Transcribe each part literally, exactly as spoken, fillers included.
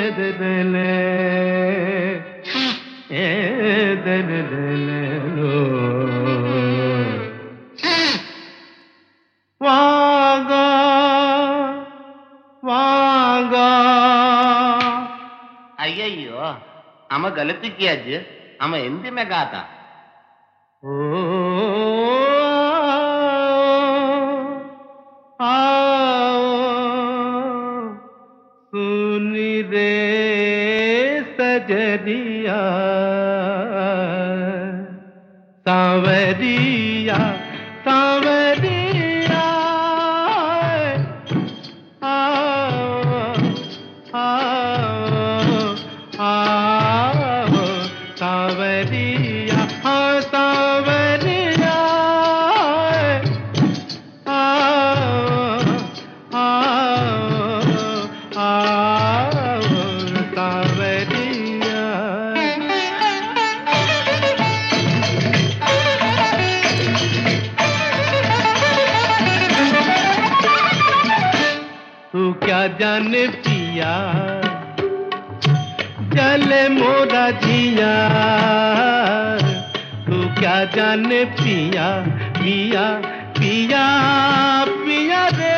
दे दे ले ए दे दे ले लो वागा वागा అయ్యయ్యో అమ్మ గలతి కియాజ్ అమ్మ ఎంది మే గాతా ओ आओ सुन रे सजरिया सांवरिया सांवरिया आओ आओ आओ सांवरिया हाँ सांवरिया आओ आओ आओ सांवरिया तू क्या जाने पिया जले मोरा जिया तू क्या जाने पिया पिया पिया पिया रे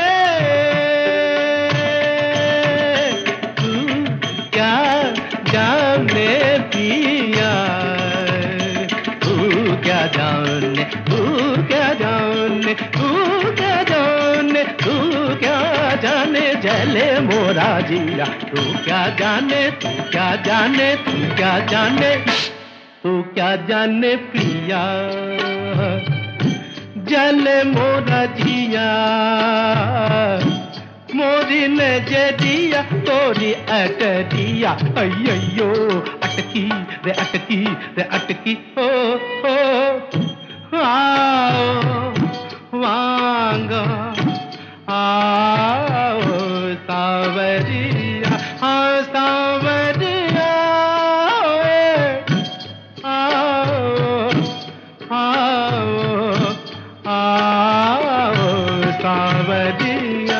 तू क्या जाने पिया तू क्या जाने तू क्या जाने तू क्या जाने तू क्या जाने जले मोरा जिया तू क्या जाने तू क्या जाने तू क्या जाने तू क्या जाने पिया जले मोरा जिया मोरी ने जदिया तोरी अटरिया अय्यो अटकी रे अटकी रे अटकी ओ ओ आओ वांगा आओ सांवरिया हाँ सांवरिया आओ आओ आओ सांवरिया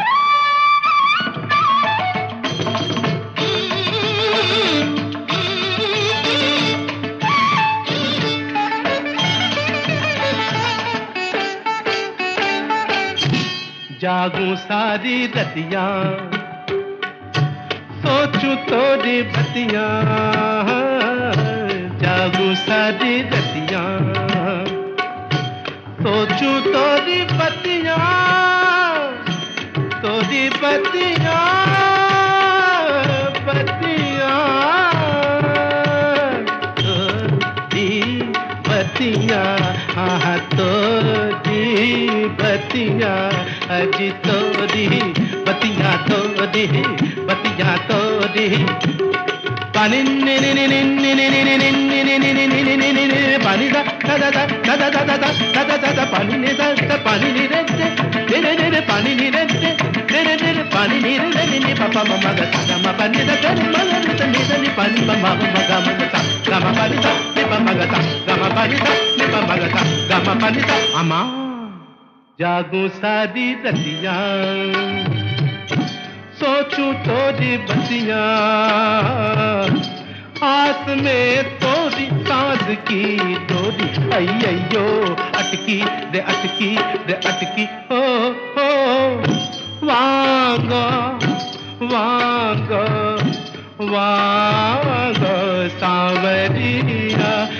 जागूं सारी रतिया सोचूं तोरी बतिया जागूं सारी रतिया सोचूं तोरी बतिया तोरी बतिया बतिया तोरी बतिया हाँ तोरी बतिया अजी तोरी बतिया तोरी बतिया तोरी पानी नि नि नि नि नि नि नि नि नि नि नि नि नि नि नि नि पानी दा दा दा दा दा दा दा दा दा दा दा पानी नि दा दा पानी नि रे रे रे रे रे पानी नि रे रे रे रे रे पानी नि रे रे नि पापा मम्मा गा सा मा पानी दा गा मा गा नी नि दा नि पानी मम्मा मम्मा गा मा सा गा मा पानी सा नि पापा गा सा गा मा पानी सा नि पापा गा सा गा मा पानी सा अम्मा जागूं सारी रतिया सोचूं तोरी बतिया आस में तोरी सांस की डोरी अय्यो अटकी रे अटकी रे अटकी हो हो वांगा वांगा वांगा सांवरिया